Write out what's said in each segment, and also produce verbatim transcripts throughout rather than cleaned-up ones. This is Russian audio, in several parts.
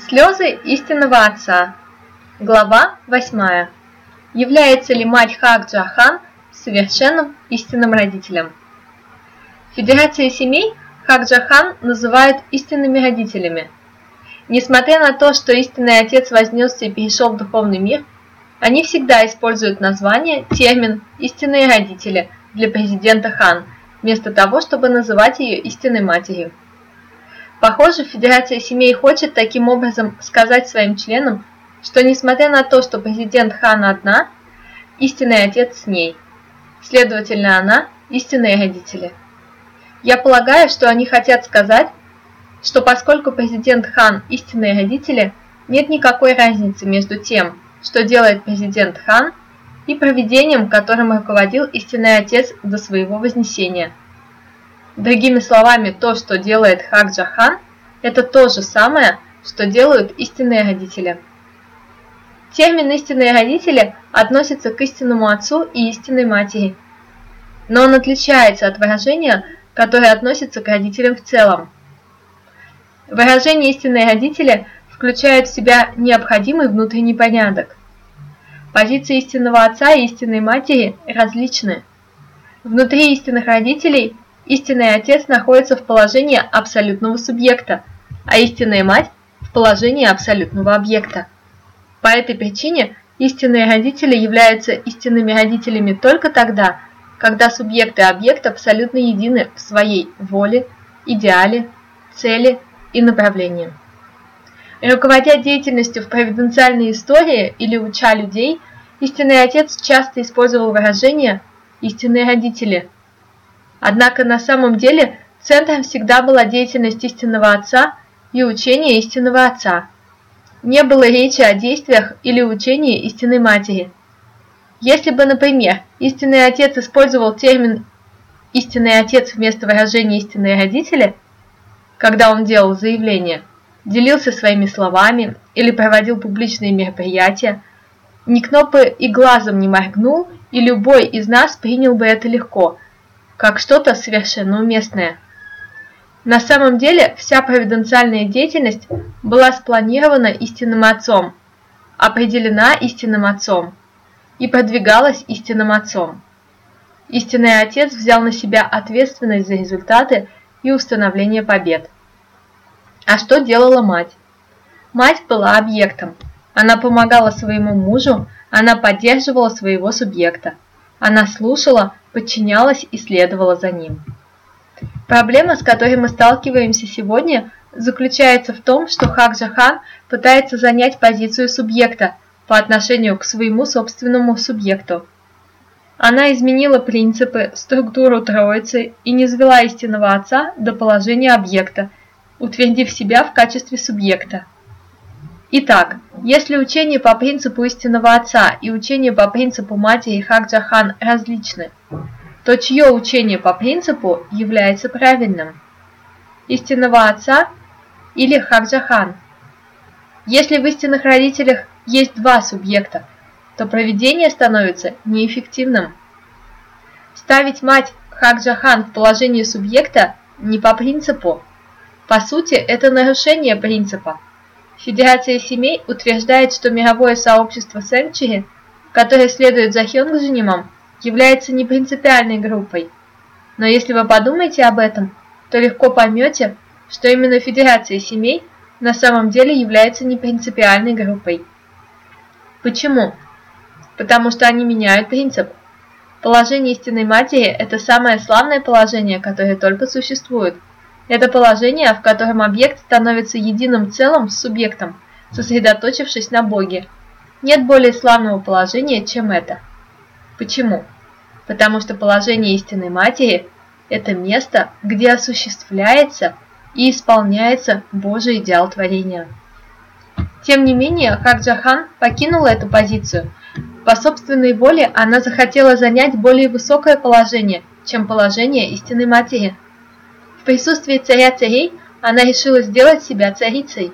Слезы истинного отца. Глава восьмая. Является ли мать Хак-Джохан совершенным истинным родителем? В Федерации семей Хак-Джохан называют истинными родителями. Несмотря на то, что истинный отец вознесся и перешел в духовный мир, они всегда используют название, термин «истинные родители» для президента Хан, вместо того, чтобы называть ее истинной матерью. Похоже, Федерация семей хочет таким образом сказать своим членам, что несмотря на то, что президент Хан одна, истинный отец с ней. Следовательно, она – истинные родители. Я полагаю, что они хотят сказать, что поскольку президент Хан – истинные родители, нет никакой разницы между тем, что делает президент Хан, и провидением, которым руководил истинный отец до своего вознесения. Другими словами, то, что делает Хак-Джохан, это то же самое, что делают истинные родители. Термин «истинные родители» относится к истинному отцу и истинной матери, но он отличается от выражения, которое относится к родителям в целом. Выражение «истинные родители» включает в себя необходимый внутренний порядок. Позиции истинного отца и истинной матери различны. Внутри истинных родителей истинный отец находится в положении абсолютного субъекта, а истинная мать в положении абсолютного объекта. По этой причине истинные родители являются истинными родителями только тогда, когда субъект и объект абсолютно едины в своей воле, идеале, цели и направлении. Руководя деятельностью в провиденциальной истории или уча людей, истинный отец часто использовал выражение «истинные родители». Однако на самом деле центром всегда была деятельность истинного отца и учение истинного отца. Не было речи о действиях или учении истинной матери. Если бы, например, истинный отец использовал термин «истинный отец» вместо выражения «истинные родители», когда он делал заявление, делился своими словами или проводил публичные мероприятия, никто бы и глазом не моргнул, и любой из нас принял бы это легко, как что-то совершенно уместное. На самом деле, вся провиденциальная деятельность была спланирована истинным отцом, определена истинным отцом и продвигалась истинным отцом. Истинный отец взял на себя ответственность за результаты и установление побед. А что делала мать? Мать была объектом. Она помогала своему мужу, она поддерживала своего субъекта. Она слушала, подчинялась и следовала за ним. Проблема, с которой мы сталкиваемся сегодня, заключается в том, что Хак-Джохан пытается занять позицию субъекта по отношению к своему собственному субъекту. Она изменила принципы, структуру Троицы и низвела истинного отца до положения объекта, утвердив себя в качестве субъекта. Итак, если учение по принципу истинного отца и учение по принципу матери Хак-Джохан различны, то чье учение по принципу является правильным? Истинного отца или Хак-Джохан? Если в истинных родителях есть два субъекта, то провидение становится неэффективным. Ставить мать Хак-Джохан в положение субъекта не по принципу. По сути, это нарушение принципа. Федерация семей утверждает, что мировое сообщество Сенчери, которое следует за Хёнгдженимом, является не принципиальной группой. Но если вы подумаете об этом, то легко поймете, что именно Федерация семей на самом деле является не принципиальной группой. Почему? Потому что они меняют принцип. Положение истинной матери – это самое славное положение, которое только существует. Это положение, в котором объект становится единым целым с субъектом, сосредоточившись на Боге. Нет более славного положения, чем это. Почему? Потому что положение истинной матери – это место, где осуществляется и исполняется Божий идеал творения. Тем не менее, Хак-Джохан покинула эту позицию. По собственной воле она захотела занять более высокое положение, чем положение истинной матери. В присутствии царя царей она решила сделать себя царицей.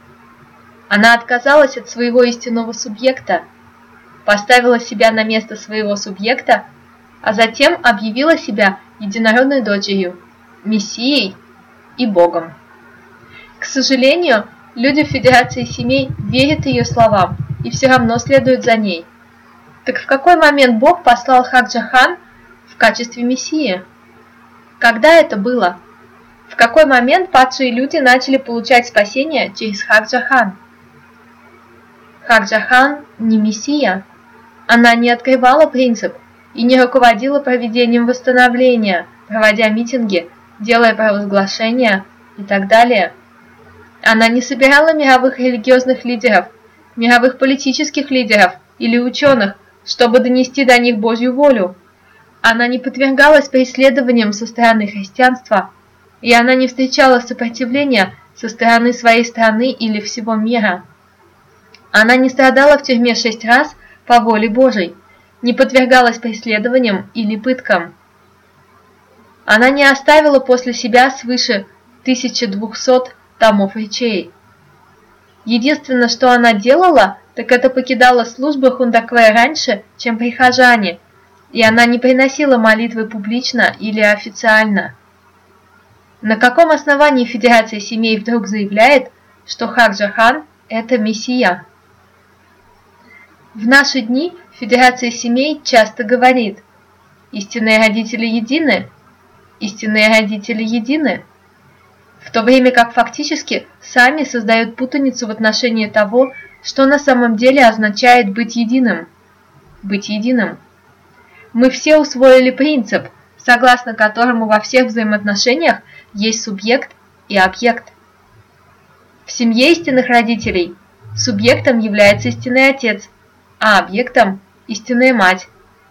Она отказалась от своего истинного субъекта, поставила себя на место своего субъекта, а затем объявила себя единородной дочерью, мессией и Богом. К сожалению, Люди в Федерации семей верят ее словам и все равно следуют за ней. Так в какой момент Бог послал Хак-Джахан в качестве Мессии? Когда это было? В какой момент падшие люди начали получать спасение через Хак-Джахан? Хак-Джахан не Мессия. Она не открывала принцип и не руководила проведением восстановления, проводя митинги, делая провозглашения и так далее. Она не собирала мировых религиозных лидеров, мировых политических лидеров или ученых, чтобы донести до них Божью волю. Она не подвергалась преследованиям со стороны христианства, и она не встречала сопротивления со стороны своей страны или всего мира. Она не страдала в тюрьме шесть раз по воле Божией, не подвергалась преследованиям или пыткам. Она не оставила после себя свыше тысячи двухсот томов речей. Единственное, что она делала, так это покидала службу Хундакве раньше, чем прихожане, и она не приносила молитвы публично или официально. На каком основании Федерация семей вдруг заявляет, что Хак-Джахан – это Мессия? В наши дни Федерация семей часто говорит: истинные родители едины, истинные родители едины, в то время как фактически сами создают путаницу в отношении того, что на самом деле означает быть единым. Быть единым. Мы все усвоили принцип, согласно которому во всех взаимоотношениях есть субъект и объект. В семье истинных родителей субъектом является истинный отец, а объектом – истинная мать.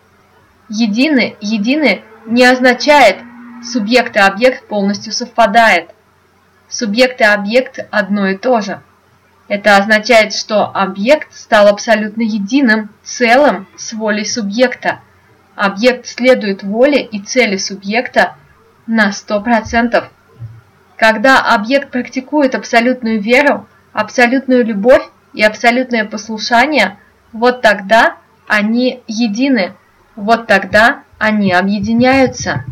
Едины, едины не означает субъект и объект полностью совпадает. Субъект и объект одно и то же. Это означает, что объект стал абсолютно единым, целым с волей субъекта. Объект следует воле и цели субъекта на сто процентов. Когда объект практикует абсолютную веру, абсолютную любовь и абсолютное послушание, вот тогда они едины, вот тогда они объединяются.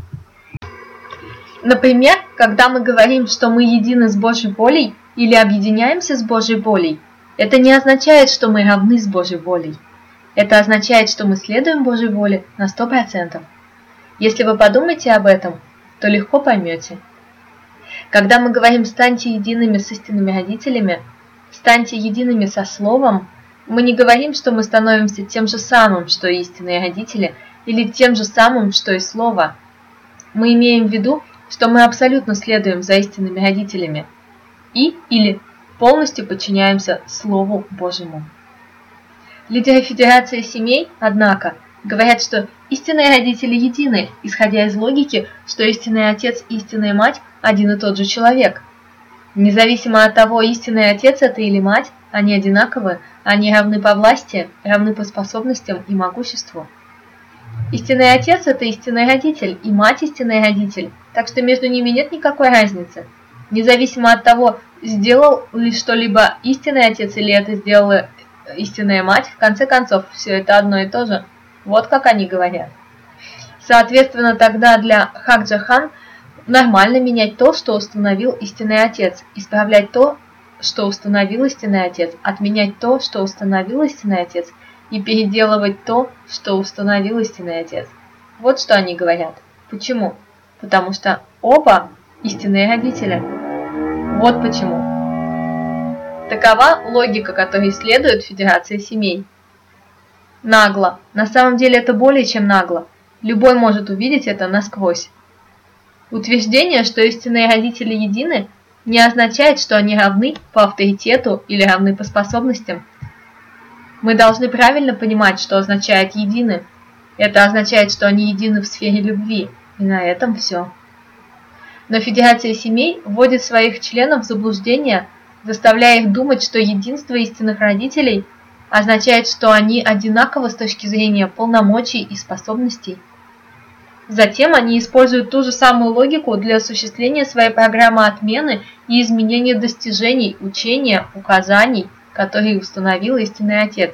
Например, когда мы говорим, что мы едины с Божьей волей или объединяемся с Божьей волей, это не означает, что мы равны с Божьей волей. Это означает, что мы следуем Божьей воле на сто процентов. Если вы подумаете об этом, то легко поймете. Когда мы говорим «станьте едиными с истинными родителями», «станьте едиными со Словом», мы не говорим, что мы становимся тем же самым, что и истинные родители, или тем же самым, что и Слово. Мы имеем в виду, что мы абсолютно следуем за истинными родителями и или полностью подчиняемся Слову Божьему. Лидеры Федерации семей, однако, говорят, что истинные родители едины, исходя из логики, что истинный отец и истинная мать один и тот же человек. Независимо от того, истинный отец это или мать, они одинаковы, они равны по власти, равны по способностям и могуществу. Истинный отец – это истинный родитель, и мать – истинный родитель, так что между ними нет никакой разницы. Независимо от того, сделал ли что-либо истинный отец или это сделала истинная мать, в конце концов, все это одно и то же. Вот как они говорят. Соответственно, тогда для Хак-Джахан нормально менять то, что установил истинный отец, исправлять то, что установил истинный отец, отменять то, что установил истинный отец, и переделывать то, что установил истинный отец. Вот что они говорят. Почему? Потому что оба истинные родители. Вот почему. Такова логика, которой следует Федерация семей. Нагло. На самом деле это более чем нагло. Любой может увидеть это насквозь. Утверждение, что истинные родители едины, не означает, что они равны по авторитету или равны по способностям. Мы должны правильно понимать, что означает «едины». Это означает, что они едины в сфере любви, и на этом все. Но Федерация семей вводит своих членов в заблуждение, заставляя их думать, что единство истинных родителей означает, что они одинаковы с точки зрения полномочий и способностей. Затем они используют ту же самую логику для осуществления своей программы отмены и изменения достижений, учения, указаний, которые установил истинный отец.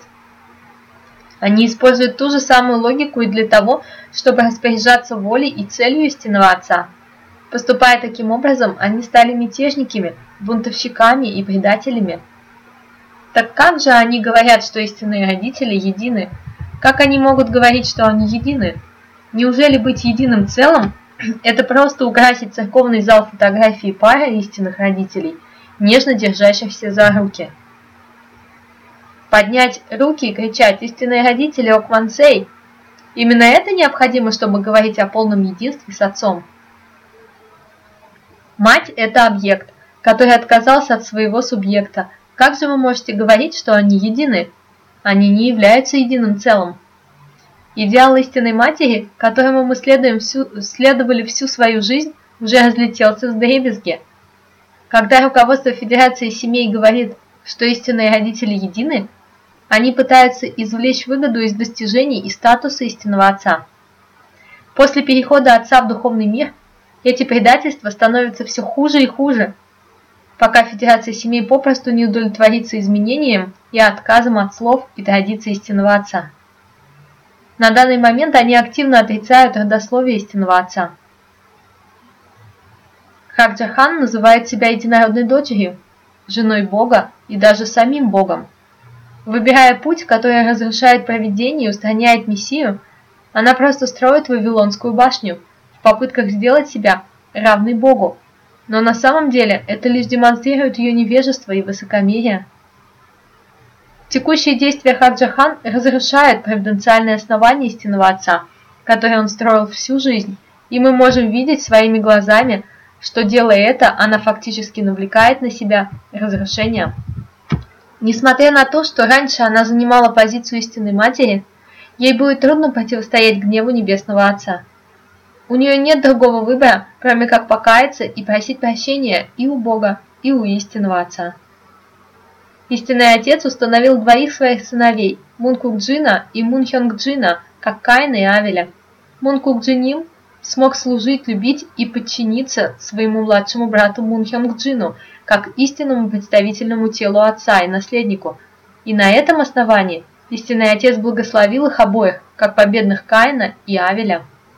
Они используют ту же самую логику и для того, чтобы распоряжаться волей и целью истинного отца. Поступая таким образом, они стали мятежниками, бунтовщиками и предателями. Так как же они говорят, что истинные родители едины? Как они могут говорить, что они едины? Неужели быть единым целым – это просто украсить церковный зал фотографии пары истинных родителей, нежно держащихся за руки? Поднять руки и кричать «Истинные родители Окмансей» – именно это необходимо, чтобы говорить о полном единстве с отцом. Мать – это объект, который отказался от своего субъекта. Как же вы можете говорить, что они едины? Они не являются единым целым. Идеал истинной матери, которому мы следуем всю, следовали всю свою жизнь, уже разлетелся вдребезги. Когда руководство Федерации семей говорит, что истинные родители едины, они пытаются извлечь выгоду из достижений и статуса истинного отца. После перехода отца в духовный мир, эти предательства становятся все хуже и хуже, пока Федерация семей попросту не удовлетворится изменением и отказом от слов и традиций истинного отца. На данный момент они активно отрицают родословие истинного отца. Хакджахан называет себя единородной дочерью, женой Бога и даже самим Богом. Выбирая путь, который разрушает провидение и устраняет Мессию, она просто строит Вавилонскую башню в попытках сделать себя равной Богу, но на самом деле это лишь демонстрирует ее невежество и высокомерие. Текущие действия Хакджахан разрушают провиденциальное основание истинного отца, которое он строил всю жизнь, и мы можем видеть своими глазами, что, делая это, она фактически навлекает на себя разрушение. Несмотря на то, что раньше она занимала позицию истинной матери, ей будет трудно противостоять гневу Небесного Отца. У нее нет другого выбора, кроме как покаяться и просить прощения и у Бога, и у истинного Отца. Истинный Отец установил двоих своих сыновей, Мункукджина и Мунхёнгджина, как Каина и Авеля. Мункукджиним смог служить, любить и подчиниться своему младшему брату Мунхёнгджину, как истинному представительному телу отца и наследнику, и на этом основании истинный Отец благословил их обоих, как победных Каина и Авеля.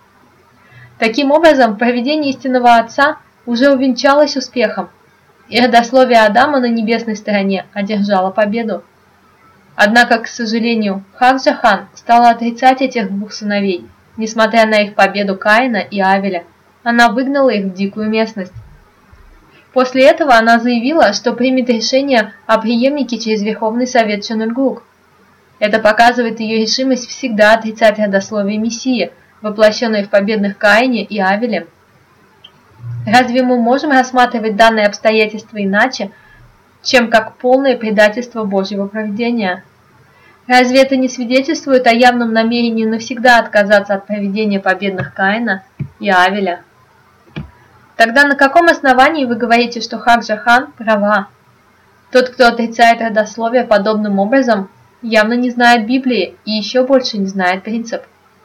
Таким образом, провидение истинного Отца уже увенчалось успехом, и родословие Адама на небесной стороне одержало победу. Однако, к сожалению, Хакджахан стала отрицать этих двух сыновей, несмотря на их победу Каина и Авеля. Она выгнала их в дикую местность. После этого она заявила, что примет решение о преемнике через Верховный Совет Чонульгук. Это показывает ее решимость всегда отрицать родословие Мессии, воплощенное в победных Каине и Авеле. Разве мы можем рассматривать данные обстоятельства иначе, чем как полное предательство Божьего провидения? Разве это не свидетельствует о явном намерении навсегда отказаться от провидения победных Каина и Авеля? Тогда на каком основании вы говорите, что Хакджахан права? Тот, кто отрицает родословие подобным образом, явно не знает Библии и еще больше не знает принцип.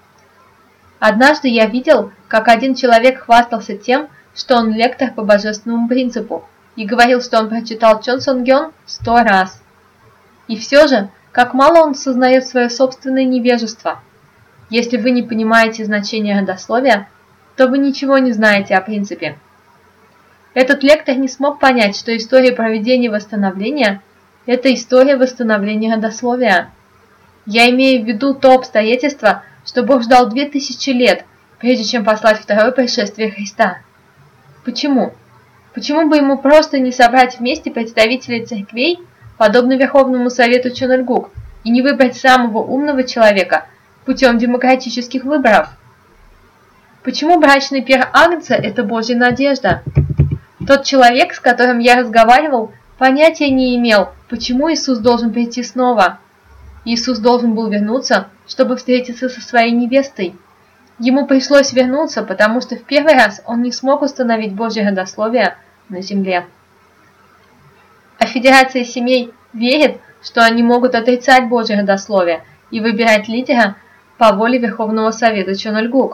Однажды я видел, как один человек хвастался тем, что он лектор по божественному принципу, и говорил, что он прочитал Чон Сон Гён сто раз. И все же, как мало он сознает свое собственное невежество. Если вы не понимаете значение родословия, то вы ничего не знаете о принципе. Этот лектор не смог понять, что история проведения восстановления – это история восстановления родословия. Я имею в виду то обстоятельство, что Бог ждал две тысячи лет, прежде чем послать второе пришествие Христа. Почему? Почему бы ему просто не собрать вместе представителей церквей, подобно Верховному Совету Чонульгук, и не выбрать самого умного человека путем демократических выборов? Почему брачный пир Агнца – это Божья надежда? Тот человек, с которым я разговаривал, понятия не имел, почему Иисус должен прийти снова. Иисус должен был вернуться, чтобы встретиться со своей невестой. Ему пришлось вернуться, потому что в первый раз он не смог установить Божье родословие на земле. А Федерация семей верит, что они могут отрицать Божье родословие и выбирать лидера по воле Верховного Совета Чонульгук.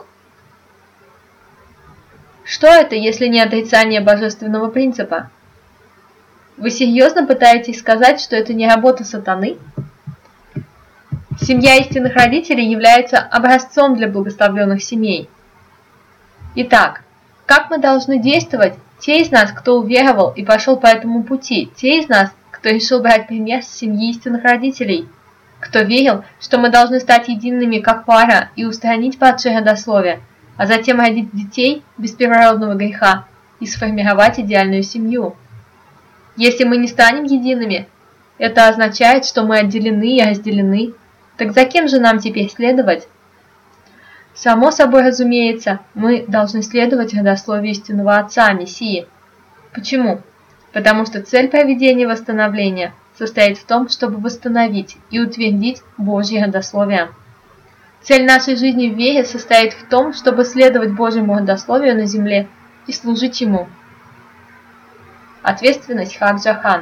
Что это, если не отрицание божественного принципа? Вы серьезно пытаетесь сказать, что это не работа сатаны? Семья истинных родителей является образцом для благословленных семей. Итак, как мы должны действовать, Те из нас, кто уверовал и пошел по этому пути, те из нас, кто решил брать пример с семьи истинных родителей, кто верил, что мы должны стать едиными как пара и устранить падшее родословие, а затем родить детей без первородного греха и сформировать идеальную семью. Если мы не станем едиными, это означает, что мы отделены и разделены. Так за кем же нам теперь следовать? Само собой разумеется, мы должны следовать родословию истинного Отца, Мессии. Почему? Потому что цель проведения восстановления состоит в том, чтобы восстановить и утвердить Божье родословие. Цель нашей жизни в вере состоит в том, чтобы следовать Божьему родословию на земле и служить Ему. Ответственность Хак-Джохан.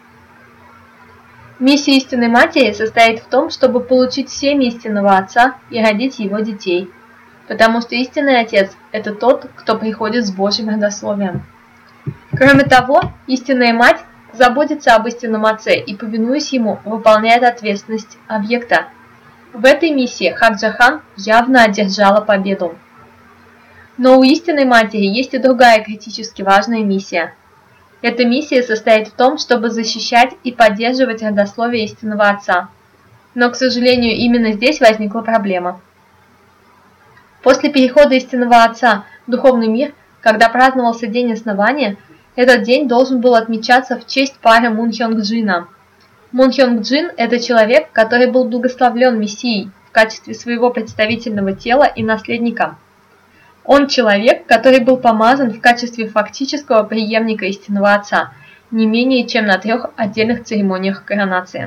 Миссия истинной матери состоит в том, чтобы получить семя истинного Отца и родить его детей, потому что истинный Отец – это тот, кто приходит с Божьим родословием. Кроме того, истинная мать заботится об истинном Отце и, повинуясь ему, выполняет ответственность объекта. В этой миссии Хак-Джохан явно одержала победу. Но у истинной матери есть и другая критически важная миссия. Эта миссия состоит в том, чтобы защищать и поддерживать родословие истинного Отца. Но, к сожалению, именно здесь возникла проблема. После перехода истинного Отца в духовный мир, когда праздновался день основания, этот день должен был отмечаться в честь пары Мун-Хёнг-Джина. Мун-Хёнг-Джин – это человек, который был благословлен Мессией в качестве своего представительного тела и наследника. Он человек, который был помазан в качестве фактического преемника истинного Отца, не менее чем на трех отдельных церемониях коронации.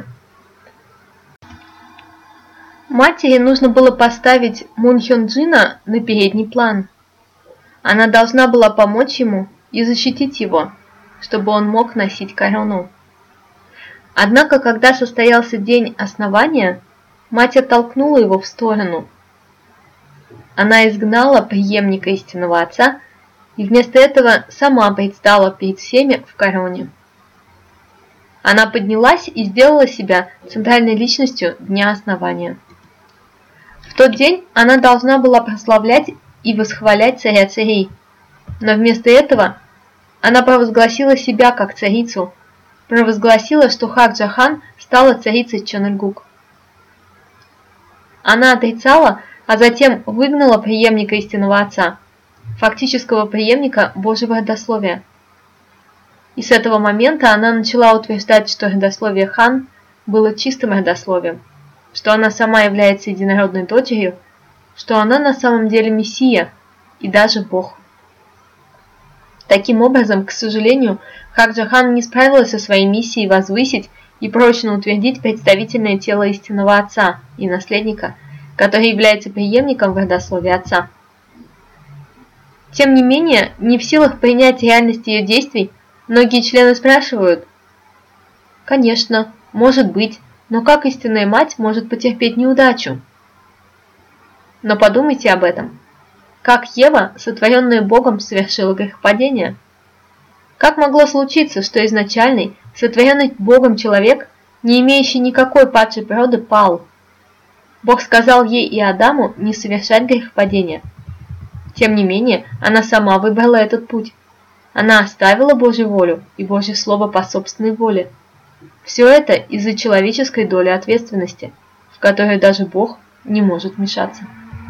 Матери нужно было поставить Мун-Хёнг-Джина на передний план. Она должна была помочь ему и защитить его, чтобы он мог носить корону. Однако, когда состоялся день основания, мать оттолкнула его в сторону. Она изгнала преемника истинного Отца и вместо этого сама предстала перед всеми в короне. Она поднялась и сделала себя центральной личностью дня основания. В тот день она должна была прославлять и восхвалять царя царей, но вместо этого она провозгласила себя как царицу, провозгласила, что Хак-Джохан стала царицей Чоныльгук. Она отрицала, а затем выгнала преемника истинного Отца, фактического преемника Божьего родословия. И с этого момента она начала утверждать, что родословие Хан было чистым родословием, что она сама является единородной дочерью, что она на самом деле Мессия и даже Бог. Таким образом, к сожалению, Хак-Джохан не справилась со своей миссией возвысить и прочно утвердить представительное тело истинного Отца и наследника, который является преемником в родословии Отца. Тем не менее, не в силах принять реальность ее действий, многие члены спрашивают: «Конечно, может быть, но как истинная мать может потерпеть неудачу?» Но подумайте об этом. Как Ева, сотворенная Богом, совершила грехопадение? Как могло случиться, что изначальный, сотворенный Богом человек, не имеющий никакой падшей природы, пал? Бог сказал ей и Адаму не совершать грехопадения. Тем не менее, она сама выбрала этот путь. Она оставила Божью волю и Божье Слово по собственной воле. Все это из-за человеческой доли ответственности, в которой даже Бог не может вмешаться.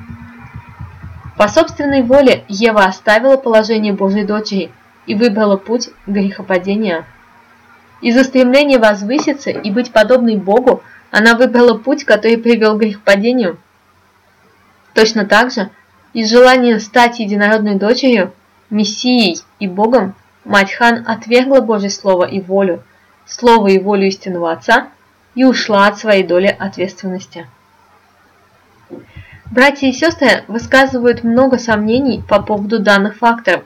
По собственной воле Ева оставила положение Божьей дочери и выбрала путь грехопадения. Из-за стремления возвыситься и быть подобной Богу она выбрала путь, который привел к грехопадению. Точно так же, из желания стать единородной дочерью, Мессией и Богом, мать Хан отвергла Божье Слово и волю, Слово и волю истинного Отца и ушла от своей доли ответственности. Братья и сестры высказывают много сомнений по поводу данных факторов.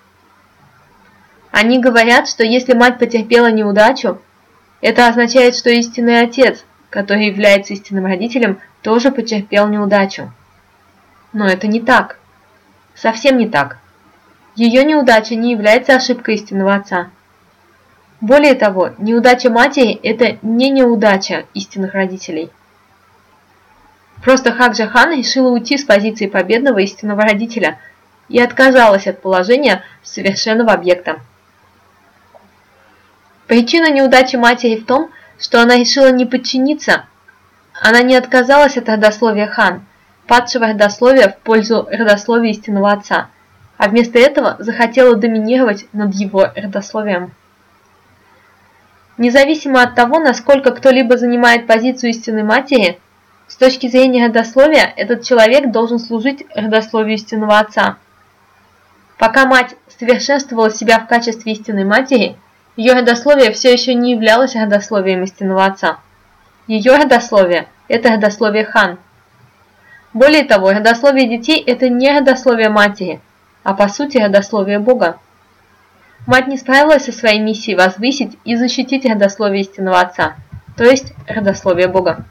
Они говорят, что если мать потерпела неудачу, это означает, что истинный Отец, который является истинным родителем, тоже потерпел неудачу. Но это не так. Совсем не так. Ее неудача не является ошибкой истинного Отца. Более того, неудача матери – это не неудача истинных родителей. Просто Хак-Джохан решила уйти с позиции победного истинного родителя, и отказалась от положения совершенного объекта. Причина неудачи матери в том, что она решила не подчиниться. Она не отказалась от родословия Хан, падшего родословия в пользу родословия истинного отца, а вместо этого захотела доминировать над его родословием. Независимо от того, насколько кто-либо занимает позицию истинной матери, с точки зрения родословия этот человек должен служить родословию истинного отца. Пока мать совершенствовала себя в качестве истинной матери, ее родословие все еще не являлось родословием истинного отца. Ее родословие – это родословие Хан. Более того, родословие детей – это не родословие матери, а по сути родословие Бога. Мать не справилась со своей миссией возвысить и защитить родословие истинного отца, то есть родословие Бога.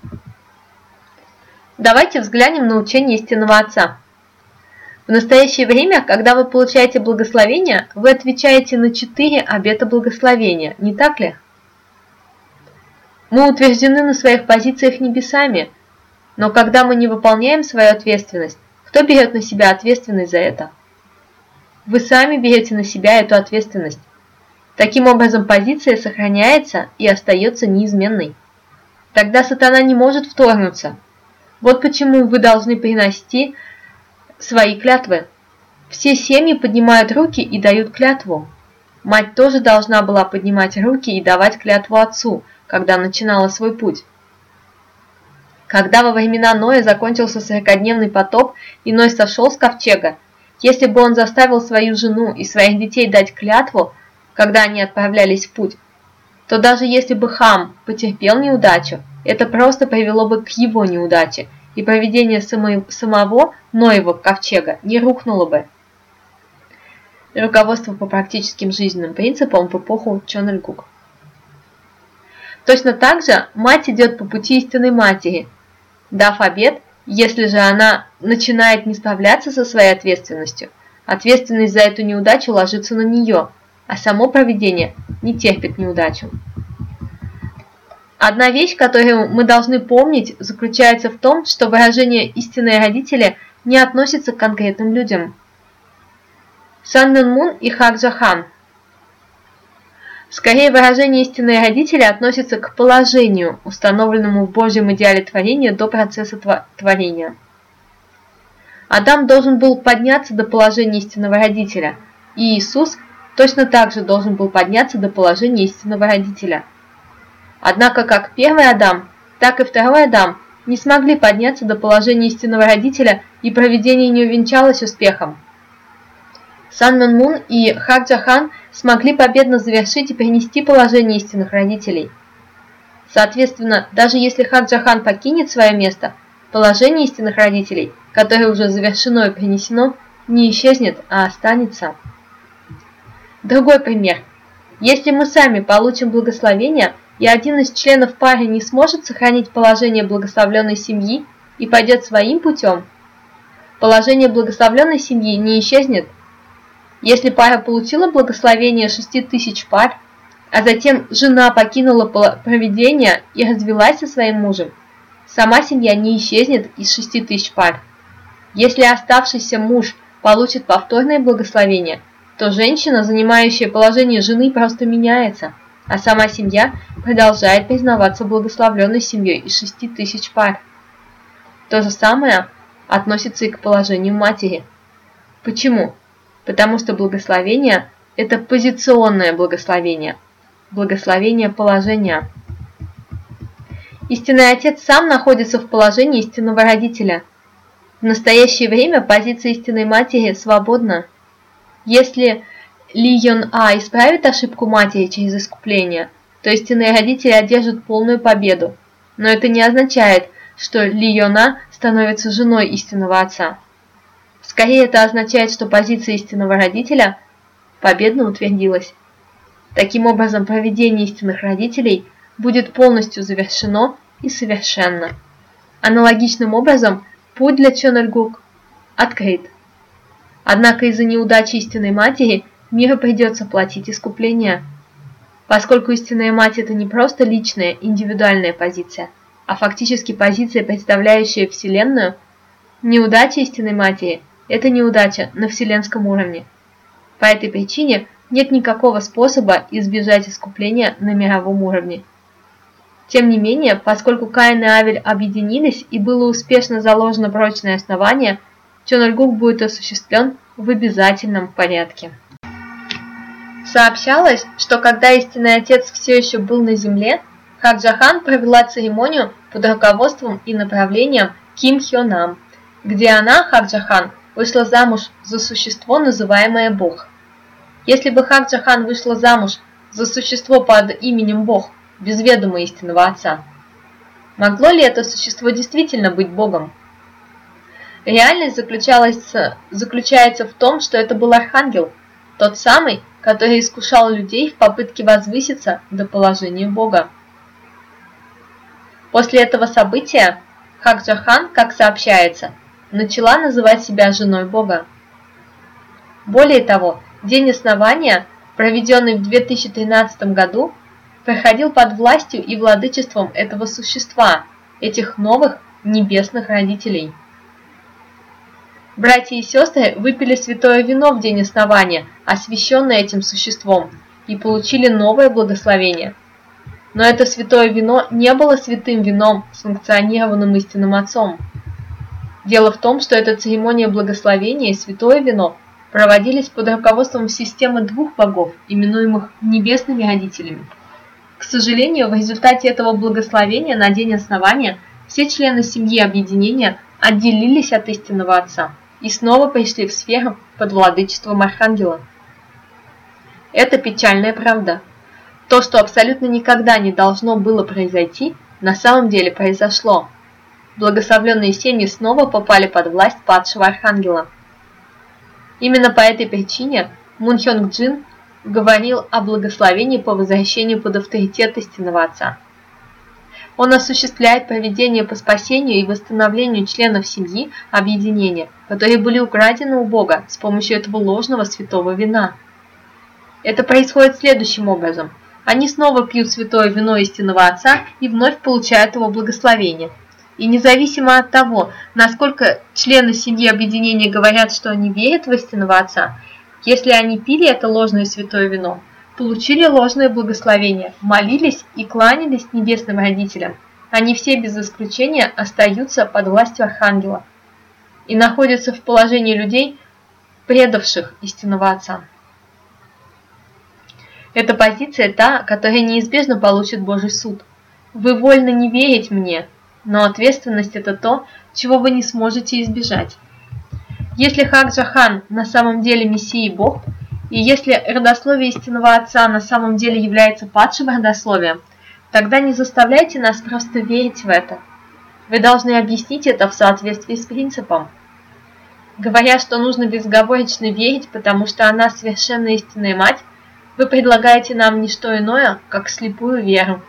Давайте взглянем на учение истинного отца. В настоящее время, когда вы получаете благословение, вы отвечаете на четыре обета благословения, не так ли? Мы утверждены на своих позициях небесами, но когда мы не выполняем свою ответственность, кто берет на себя ответственность за это? Вы сами берете на себя эту ответственность. Таким образом, позиция сохраняется и остается неизменной. Тогда сатана не может вторгнуться. Вот почему вы должны приносить свои клятвы. Все семьи поднимают руки и дают клятву. Мать тоже должна была поднимать руки и давать клятву отцу, когда начинала свой путь. Когда во времена Ноя закончился сорокадневный потоп и Ной сошел с ковчега, если бы он заставил свою жену и своих детей дать клятву, когда они отправлялись в путь, то даже если бы Хам потерпел неудачу, это просто привело бы к его неудаче, и проведение самого Ноева ковчега не рухнуло бы. Руководство по практическим жизненным принципам в эпоху Чональгук. Точно так же мать идет по пути истинной матери, дав обет, если же она начинает не справляться со своей ответственностью, ответственность за эту неудачу ложится на нее, а само провидение не терпит неудачу. Одна вещь, которую мы должны помнить, заключается в том, что выражение «истинные родители» не относится к конкретным людям. Сан Мён Мун и Хак Джа Хан. Скорее, выражение «истинные родители» относится к положению, установленному в Божьем идеале творения до процесса творения. Адам должен был подняться до положения истинного родителя, и Иисус точно так же должен был подняться до положения истинного родителя. Однако как первый Адам, так и второй Адам не смогли подняться до положения истинного родителя, и провидение не увенчалось успехом. Сан Мён Мун и Хак Джа Хан смогли победно завершить и перенести положение истинных родителей. Соответственно, даже если Хак Джа Хан покинет свое место, положение истинных родителей, которое уже завершено и перенесено, не исчезнет, а останется. Другой пример. Если мы сами получим благословение, и один из членов пары не сможет сохранить положение благословленной семьи и пойдет своим путем, положение благословленной семьи не исчезнет. Если пара получила благословение шести тысяч пар, а затем жена покинула провидение и развелась со своим мужем, сама семья не исчезнет из шести тысяч пар. Если оставшийся муж получит повторное благословение, то женщина, занимающая положение жены, просто меняется, а сама семья продолжает признаваться благословленной семьей из шести тысяч пар. То же самое относится и к положению матери. Почему? Потому что благословение – это позиционное благословение, благословение положения. Истинный отец сам находится в положении истинного родителя. В настоящее время позиция истинной матери свободна. Если Ли Йон А исправит ошибку матери через искупление, то истинные родители одержат полную победу. Но это не означает, что Ли Йон А становится женой истинного отца. Скорее, это означает, что позиция истинного родителя победно утвердилась. Таким образом, провидение истинных родителей будет полностью завершено и совершенно. Аналогичным образом, путь для Чональгук открыт. Однако из-за неудачи истинной матери миру придется платить искупление. Поскольку истинная мать – это не просто личная, индивидуальная позиция, а фактически позиция, представляющая Вселенную, неудача истинной матери это неудача на вселенском уровне. По этой причине нет никакого способа избежать искупления на мировом уровне. Тем не менее, поскольку Каин и Авель объединились и было успешно заложено прочное основание, Чонаргук будет осуществлен в обязательном порядке. Сообщалось, что когда истинный отец все еще был на земле, Харджахан провела церемонию под руководством и направлением Ким Хёнам, где она, Харджахан, вышла замуж за существо, называемое Бог. Если бы Харджахан вышла замуж за существо под именем Бог, без ведома истинного отца, могло ли это существо действительно быть Богом? Реальность заключалась, заключается в том, что это был архангел, тот самый, который искушал людей в попытке возвыситься до положения Бога. После этого события Харджахан, как сообщается, начала называть себя женой Бога. Более того, день основания, проведенный в две тысячи тринадцатом году, проходил под властью и владычеством этого существа, этих новых небесных родителей. Братья и сестры выпили святое вино в день основания, освященное этим существом, и получили новое благословение. Но это святое вино не было святым вином, санкционированным истинным отцом. Дело в том, что эта церемония благословения и святое вино проводились под руководством системы двух богов, именуемых небесными родителями. К сожалению, в результате этого благословения на день основания все члены семьи объединения отделились от истинного отца и снова пришли в сферу под владычеством архангела. Это печальная правда. То, что абсолютно никогда не должно было произойти, на самом деле произошло. Благословленные семьи снова попали под власть падшего архангела. Именно по этой причине Мун Хёнг Джин говорил о благословении по возвращению под авторитет истинного отца. Он осуществляет проведение по спасению и восстановлению членов семьи объединения, которые были украдены у Бога с помощью этого ложного святого вина. Это происходит следующим образом. Они снова пьют святое вино истинного отца и вновь получают его благословение. И независимо от того, насколько члены семьи объединения говорят, что они верят в истинного отца, если они пили это ложное святое вино, получили ложное благословение, молились и кланялись небесным родителям, они все без исключения остаются под властью архангела и находятся в положении людей, предавших истинного отца. Эта позиция та, которая неизбежно получит Божий суд. Вы вольны не верить мне, но ответственность – это то, чего вы не сможете избежать. Если Харджахан на самом деле Мессия и Бог, и если родословие истинного отца на самом деле является падшим родословием, тогда не заставляйте нас просто верить в это. Вы должны объяснить это в соответствии с принципом. Говоря, что нужно безоговорочно верить, потому что она совершенно истинная мать, вы предлагаете нам не что иное, как слепую веру.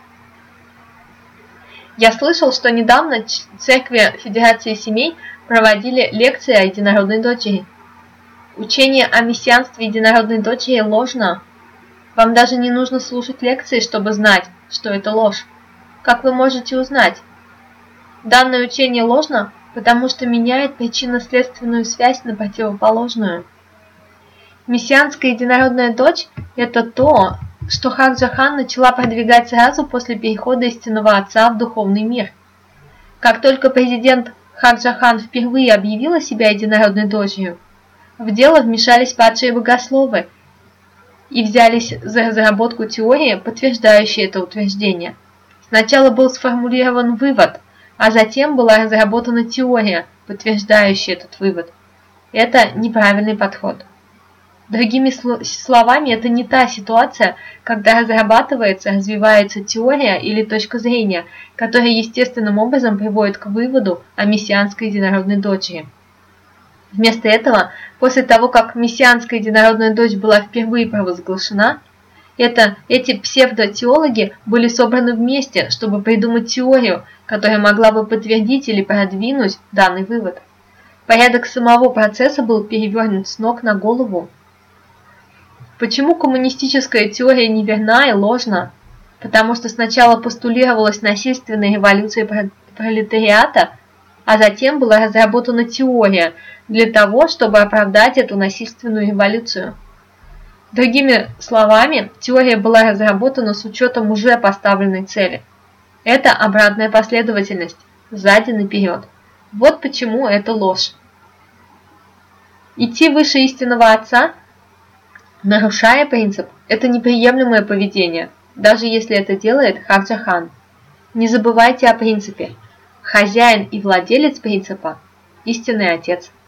Я слышал, что недавно церкви Федерации семей проводили лекции о единородной дочери. Учение о мессианстве единородной дочери ложно. Вам даже не нужно слушать лекции, чтобы знать, что это ложь. Как вы можете узнать? Данное учение ложно, потому что меняет причинно-следственную связь на противоположную. Мессианская единородная дочь – это то, что Харджахан начала продвигать сразу после перехода истинного отца в духовный мир. Как только президент Харджахан впервые объявила себя единородной дочерью, в дело вмешались падшие богословы и взялись за разработку теории, подтверждающей это утверждение. Сначала был сформулирован вывод, а затем была разработана теория, подтверждающая этот вывод. Это неправильный подход. Другими словами, это не та ситуация, когда разрабатывается, развивается теория или точка зрения, которая естественным образом приводит к выводу о мессианской единородной дочери. Вместо этого, после того, как мессианская единородная дочь была впервые провозглашена, это, эти псевдотеологи были собраны вместе, чтобы придумать теорию, которая могла бы подтвердить или продвинуть данный вывод. Порядок самого процесса был перевернут с ног на голову. Почему коммунистическая теория неверна и ложна? Потому что сначала постулировалась насильственная революция пролетариата, а затем была разработана теория для того, чтобы оправдать эту насильственную эволюцию. Другими словами, теория была разработана с учетом уже поставленной цели. Это обратная последовательность, сзади наперед. Вот почему это ложь. Идти выше истинного Отца, нарушая принцип, это неприемлемое поведение, даже если это делает Харджахан. Не забывайте о принципе. Хозяин и владелец принципа – истинный Отец.